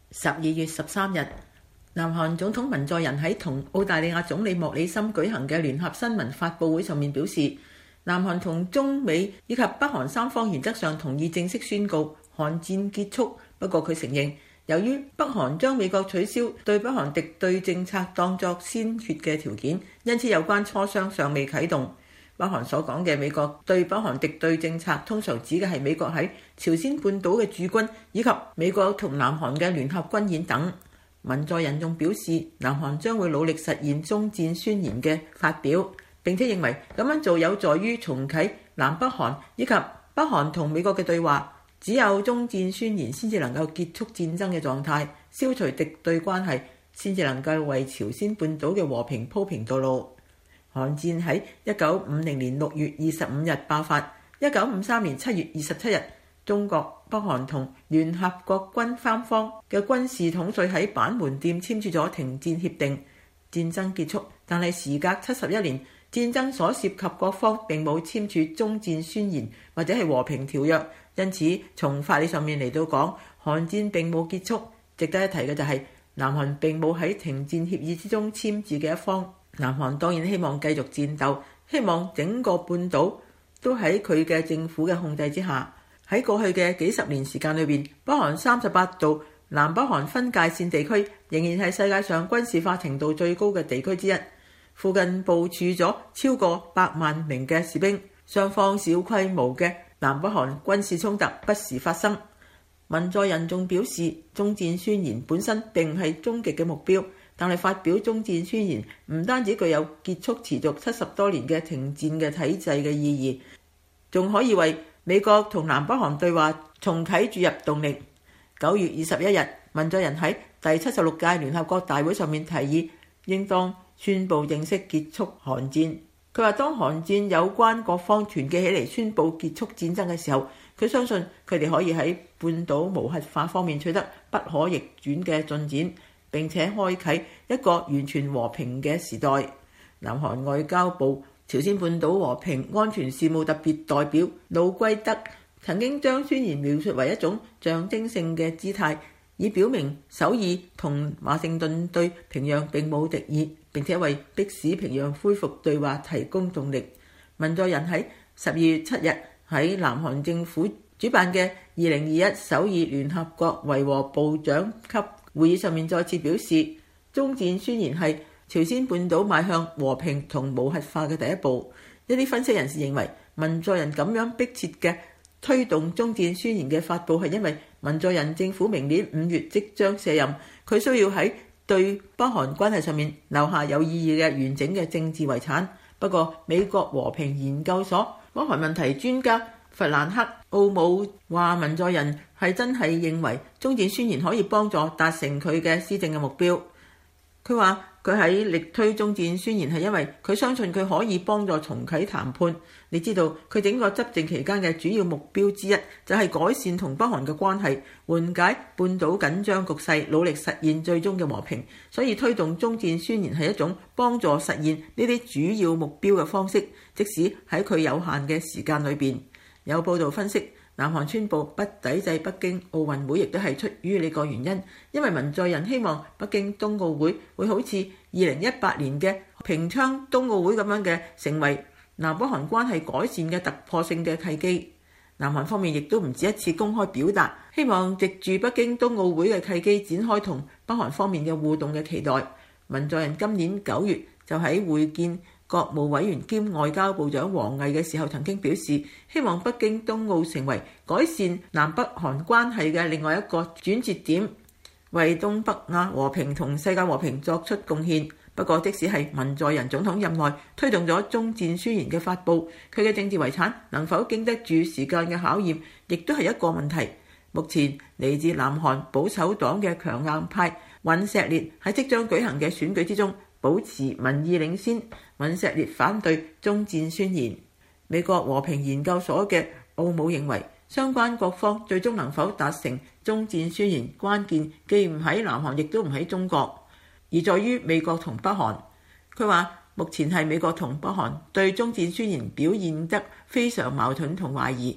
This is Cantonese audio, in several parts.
12月13日，南韓總統文在寅喺同澳大利亞總理莫里森舉行嘅聯合新聞發佈會上面表示，南韓同中美以及北韓三方原則上同意正式宣告韓戰結束。不過佢承認，由於北韓將美國取消對北韓敵對政策當作先決嘅條件，因此有關磋商尚未啟動。北韓所講嘅美國對北韓敵對政策，通常指嘅係美國喺朝鮮半島嘅駐軍，以及美國同南韓嘅聯合軍演等。文在寅仲表示，南韓將會努力實現終戰宣言嘅發表，並且認為咁樣做有助於重啟南北韓以及北韓同美國嘅對話。只有終戰宣言先至能夠結束戰爭嘅狀態，消除敵對關係，先至能夠為朝鮮半島嘅和平鋪平道路。韓戰喺1950年6月25日爆發，1953年7月27日，中國、北韓同聯合國軍三方嘅軍事統帥喺板門店簽署咗停戰協定，戰爭結束。但係時隔71年，戰爭所涉及各方並冇簽署終戰宣言或者係和平條約，因此從法理上面嚟到講，韓戰並冇結束。值得一提嘅就係，南韓並冇喺停戰協議之中簽字嘅一方。南韓當然希望繼續戰鬥，希望整個半島都喺佢嘅政府嘅控制之下。喺過去嘅幾十年時間裏邊，北韓38道南北韓分界線地區仍然係世界上軍事化程度最高嘅地區之一，附近部署咗超過100萬名嘅士兵，雙方小規模嘅南北韓軍事衝突不時發生。文在寅仲表示，終戰宣言本身並唔係終極嘅目標，但係發表終戰宣言唔單止具有結束持續70多年嘅停戰嘅體制嘅意義，仲可以為美國同南北韓對話重啟注入動力。9月21日，文在寅喺第76屆聯合國大會上面提議，應當宣布正式結束韓戰。佢話當韓戰有關各方團結起嚟宣布結束戰爭嘅時候，佢相信佢哋可以喺半島無核化方面取得不可逆轉嘅進展，並且開啟一個完全和平嘅時代。南韓外交部朝鮮半島和平安全事務特別代表魯圭德曾經將宣言描述為一種象徵性嘅姿態，以表明首爾同華盛頓對平壤並冇敵意，並且為迫使平壤恢復對話提供動力。文在寅喺12月7日喺南韓政府主辦嘅2021首爾聯合國維和部長級會議上面再次表示，終戰宣言係朝鮮半島邁向和平同無核化嘅第一步。一啲分析人士認為，文在寅咁樣迫切嘅推動終戰宣言嘅發布，係因為文在寅政府明年5月即將卸任，佢需要喺對北韓關係上面留下有意義嘅完整嘅政治遺產。不過，美國和平研究所北韓問題專家弗蘭克奧姆話，文在寅係真係認為終戰宣言可以幫助達成佢嘅施政嘅目標。佢話佢喺力推終戰宣言係因為佢相信佢可以幫助重啟談判。你知道佢整個執政期間嘅主要目標之一就係改善同北韓嘅關係，緩解半島緊張局勢，努力實現最終嘅和平。所以推動終戰宣言係一種幫助實現呢啲主要目標嘅方式，即使喺佢有限嘅時間裏邊。有報道分析，南韓宣布不抵制北京奧運會，亦都係出於呢個原因，因為文在寅希望北京冬奧會會好似2018年嘅平昌冬奧會咁樣嘅，成為南北韓關係改善嘅突破性嘅契機。南韓方面亦都唔止一次公開表達，希望藉住北京冬奧會嘅契機展開同北韓方面嘅互動嘅期待。文在寅今年9月就喺會見國務委員兼外交部長王毅嘅時候，曾經表示希望北京冬奧成為改善南北韓關係嘅另外一個轉折點，為東北亞和平同世界和平作出貢獻。不過，即使係文在寅總統任內推動咗終戰宣言嘅發布，佢嘅政治遺產能否經得住時間嘅考驗，亦都係一個問題。目前嚟自南韓保守黨嘅強硬派尹錫烈喺即將舉行嘅選舉之中保持民意領先。尹錫烈反對終戰宣言。美國和平研究所嘅奧姆認為，相關各方最終能否達成終戰宣言，關鍵既唔喺南韓，亦都唔喺中國，而在於美國同北韓。佢話目前係美國同北韓對終戰宣言表現得非常矛盾同懷疑，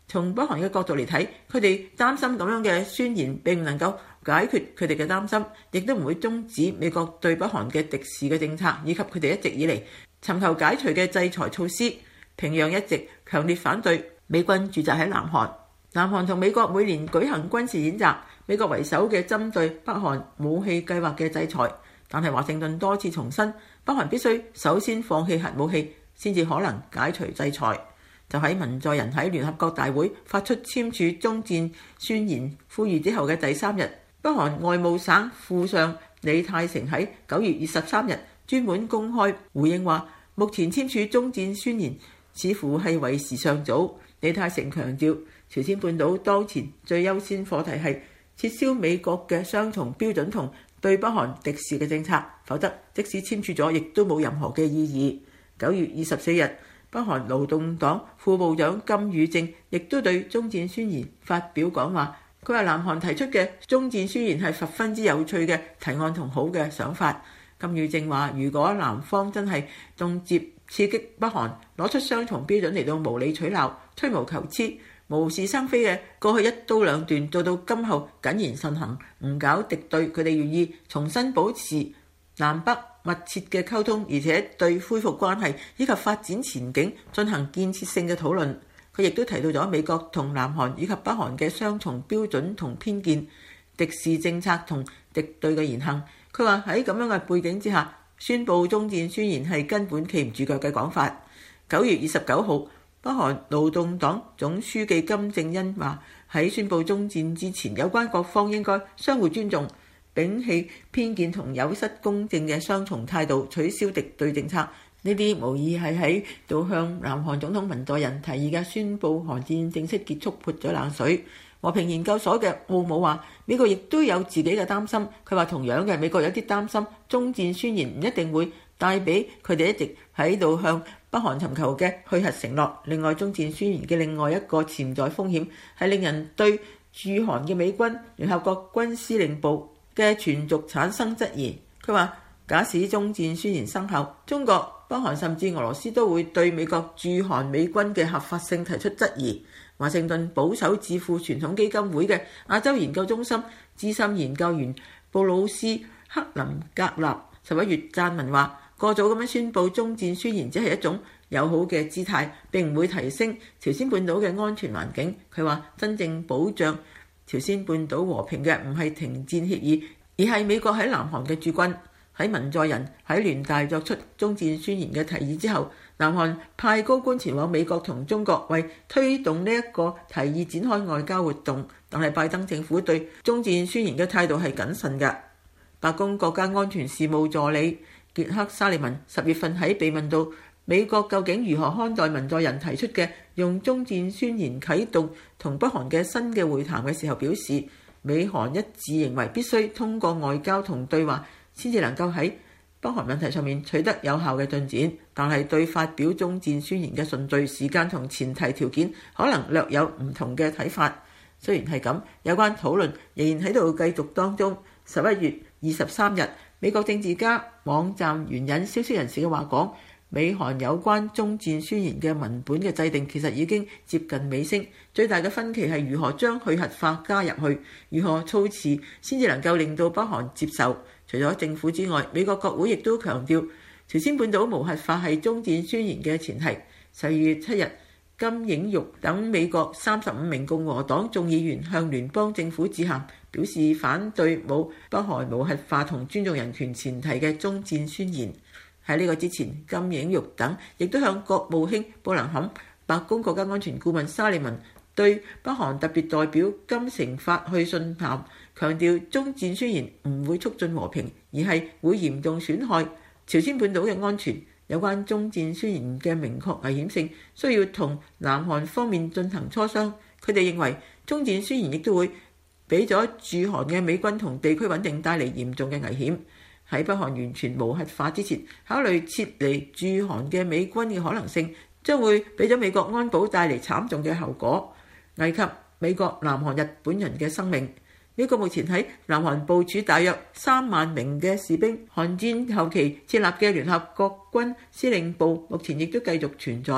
從北韓嘅角度嚟睇，佢哋擔心咁樣嘅宣言並唔能夠解決佢哋嘅擔心，亦都唔會終止美國對北韓嘅敵視嘅政策，以及佢哋一直以嚟尋求解除嘅制裁措施。平壤一直強烈反對美軍駐紮喺南韓。南韓同美國每年舉行軍事演習，美國為首嘅針對北韓武器計劃嘅制裁，但係華盛頓多次重申，北韓必須首先放棄核武器，先至可能解除制裁。就喺文在寅喺聯合國大會發出簽署終戰宣言呼籲之後嘅第3日，北韓外務省副相李泰成喺9月23日專門公開回應話，目前簽署終戰宣言似乎係為時尚早。李泰成強調，朝鮮半島當前最優先課題係撤銷美國嘅雙重標準同對北韓敵視嘅政策，否則即使簽署咗，亦都冇任何嘅意義。9月24日，北韓勞動黨副部長金宇正亦都對終戰宣言發表講話，佢話南韓提出嘅終戰宣言係十分之有趣嘅提案同好嘅想法。金宇正話，如果南方真係動輒刺激北韓攞出雙重標準嚟到無理取鬧、吹毛求疵、無事生非嘅過去一刀兩斷，做到今後謹言慎行，唔搞敵對，佢哋願意重新保持南北密切嘅溝通，而且對恢復關係以及發展前景進行建設性嘅討論。佢亦都提到咗美國同南韓以及北韓嘅雙重標準同偏見、敵視政策同敵對嘅言行。佢話喺咁樣嘅背景之下，宣布終戰宣言係根本企唔住腳嘅講法。9月29號，北韓勞動黨總書記金正恩話，喺宣布終戰之前，有關各方應該相互尊重，摒棄偏見同有失公正嘅雙重態度，取消敵對政策。呢啲無疑係喺度向南韓總統文在寅提議嘅宣布韓戰正式結束潑咗冷水。和平研究所嘅奧姆話，美國亦都有自己嘅擔心。佢話同樣嘅，美國有啲擔心終戰宣言唔一定會帶俾佢哋一直喺度向北韓尋求嘅去核承諾。另外，終戰宣言嘅另外一個潛在風險係令人對駐韓嘅美軍聯合國軍司令部嘅存續產生質疑。佢話，假使終戰宣言生效，中國、北韓甚至俄羅斯都會對美國駐韓美軍嘅合法性提出質疑。華盛頓保守智庫傳統基金會嘅亞洲研究中心資深研究員布魯斯克林格納11月撰文話，過早咁樣宣布終戰宣言只係一種友好嘅姿態，並唔會提升朝鮮半島嘅安全環境。佢話，真正保障朝鮮半島和平嘅唔係停戰協議，而係美國喺南韓嘅駐軍。喺文在寅喺聯大作出終戰宣言嘅提議之後，南韓派高官前往美國同中國為推動呢一個提議展開外交活動，但係拜登政府對終戰宣言嘅態度係謹慎嘅。白宮國家安全事務助理傑克沙利文10月份喺被問到美國究竟如何看待文在寅提出嘅用終戰宣言啟動同北韓嘅新嘅會談嘅時候，表示美韓一致認為必須通過外交同對話先至能夠喺北韓問題上面取得有效嘅進展，但係對發表終戰宣言嘅順序、時間同前提條件可能略有唔同嘅睇法。雖然係咁，有關討論仍然喺度繼續當中。11月23日，美國政治家網站援引消息人士嘅話講，美韓有關終戰宣言嘅文本嘅制定其實已經接近尾聲，最大嘅分歧係如何將去核化加入去，如何措辭先至能夠令到北韓接受。除咗政府之外，美國國會亦都強調朝鮮半島無核化係終戰宣言嘅前提。12月7日，金映玉等美國35名共和黨眾議員向聯邦政府致函，表示反對冇北韓無核化同尊重人權前提嘅終戰宣言。喺呢個之前，金映玉等亦都向國務卿布林肯、白宮國家安全顧問沙利文對北韓特別代表金城發去信函，強調終戰宣言唔會促進和平，而係會嚴重損害朝鮮半島嘅安全。有關終戰宣言嘅明確危險性，需要同南韓方面進行磋商。佢哋認為終戰宣言亦都會俾咗駐韓嘅美軍同地區穩定帶嚟嚴重嘅危險。喺北韓完全無核化之前，考慮撤離駐韓嘅美軍嘅可能性，將會俾咗美國安保帶嚟慘重嘅後果，危及美國、南韓、日本人嘅生命。美國目前喺南韓部署大約3萬名嘅士兵，韓戰後期設立嘅聯合國軍司令部目前亦都繼續存在。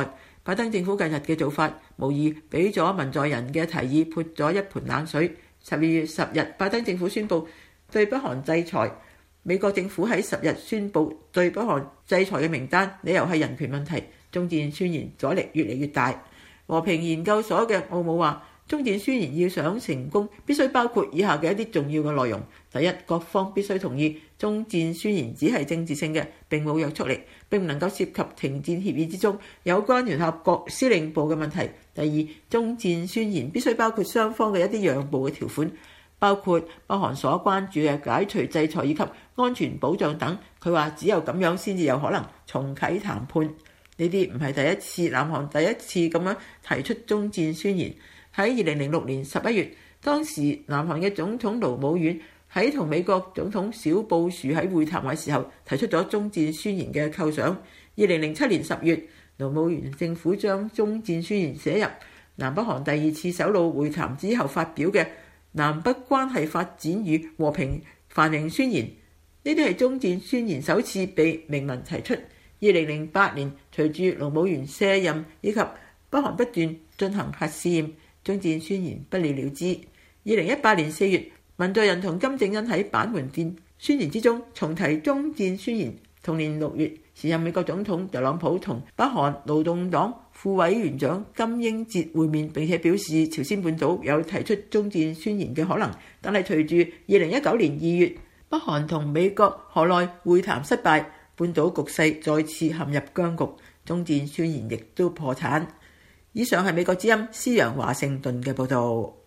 拜登政府近日嘅做法，無疑俾咗文在寅嘅提議潑咗一盆冷水。12月10日，拜登政府宣布對北韓制裁。美國政府喺10日宣布對北韓制裁嘅名單，理由係人權問題。終戰宣言阻力越嚟越大。和平研究所嘅奧姆話，終戰宣言要想成功，必須包括以下嘅一啲重要嘅內容。第一，各方必須同意終戰宣言只係政治性嘅，並冇約束力，並唔能夠涉及停戰協議之中有關聯合國司令部嘅問題。第二，終戰宣言必須包括雙方嘅一啲讓步嘅條款，包括北韓所關注嘅解除制裁以及安全保障等。佢話只有咁樣先至有可能重啟談判。呢啲唔係第一次，南韓第一次咁樣提出終戰宣言。喺2006年11月，當時南韓嘅總統盧武鉉喺同美國總統小布殊喺會談嘅時候提出咗終戰宣言嘅構想。2007年10月，盧武鉉政府將終戰宣言寫入南北韓第二次首腦會談之後發表嘅南北關係發展與和平繁榮宣言。呢啲係終戰宣言首次被明文提出。2008年，隨住盧武鉉卸任以及北韓不斷進行核試驗，終戰宣言不了了之。2018年4月，文在寅同金正恩喺板門店宣言之中重提終戰宣言。同年6月，時任美國總統特朗普同北韓勞動黨副委員長金英哲會面，並且表示朝鮮半島有提出終戰宣言嘅可能。但係隨住2019年2月，北韓同美國河內會談失敗，半島局勢再次陷入僵局，終戰宣言亦都破產。以上係美國之音施陽華盛頓嘅報導。